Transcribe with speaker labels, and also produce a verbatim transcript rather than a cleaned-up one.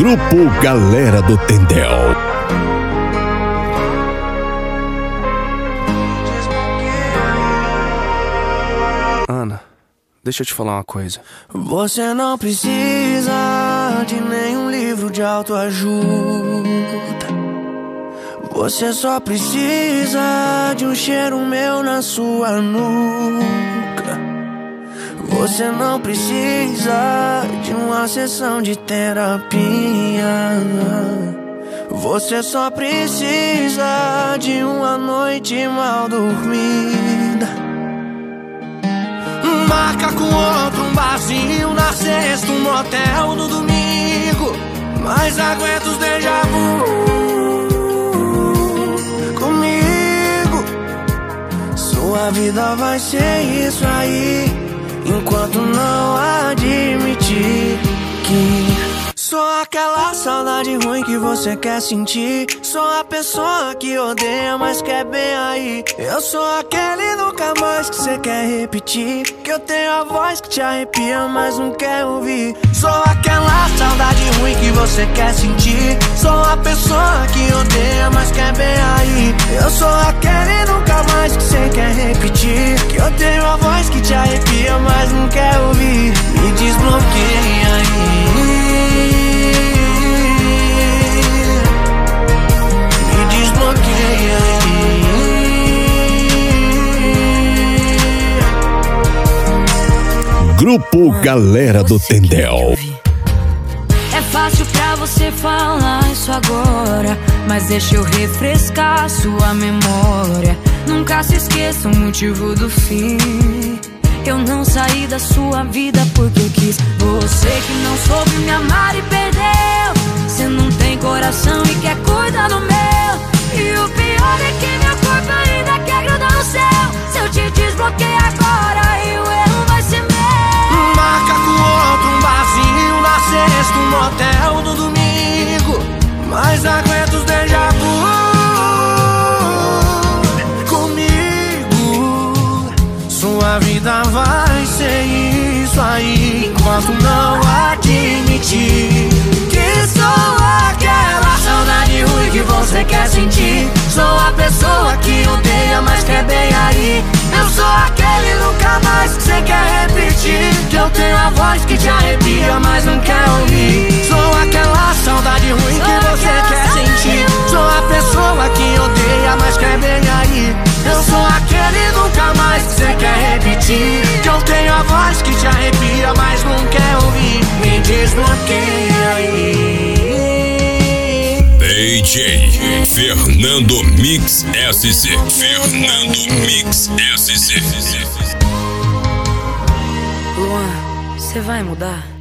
Speaker 1: Grupo Galera do Tendel.
Speaker 2: Ana, deixa eu te falar uma coisa.
Speaker 3: Você não precisa de nenhum livro de autoajuda. Você só precisa de um cheiro meu na sua nuca. Você não precisa de uma sessão de terapia. Você só precisa de uma noite mal dormida. Marca com outro um barzinho na sexta, um motel no domingo. Mas aguenta os déjà vu comigo. Sua vida vai ser isso aí, enquanto não admitir que sou aquela saudade ruim que você quer sentir. Sou a pessoa que odeia, mas quer bem aí. Eu sou aquele nunca mais que você quer repetir, que eu tenho a voz que te arrepia, mas não quer ouvir. Sou aquela saudade ruim que você quer sentir. Sou a pessoa que odeia, mas quer bem aí. Eu sou aquele nunca mais que você quer repetir, que eu tenho a voz que te arrepia, mas não quer ouvir. Me desbloqueia aí.
Speaker 1: Grupo Galera do Tendel.
Speaker 4: É fácil pra você falar isso agora, mas deixa eu refrescar sua memória. Nunca se esqueça o motivo do fim. Eu não saí da sua vida porque eu quis. Você que não soube me amar e perdeu. Você não tem coração e quer cuidar do meu. E o pior é que meu corpo ainda quer grudar no céu. Se eu te desbloquear agora, e o erro vai ser meu.
Speaker 3: Marca com outro um barzinho na sexta, um motel no domingo. Mas aguenta os déjà vu comigo. Sua vida vai ser isso aí, enquanto não admitir que sou aquela saudade ruim que você quer sentir. Sou a pessoa que odeia, mas quer bem aí. Eu sou aquele nunca mais que você quer repetir, que eu tenho a voz que te arrepia, mas não quer ouvir. Sou aquela saudade ruim que você quer sentir. Sou a pessoa que odeia, mas quer bem aí. Eu sou aquele nunca mais que você quer repetir, que eu tenho a voz que te arrepia, mas não quer ouvir. Me desbloqueia aí.
Speaker 1: D J Fernando Mix S C. Fernando Mix S C.
Speaker 4: Luan, você vai mudar?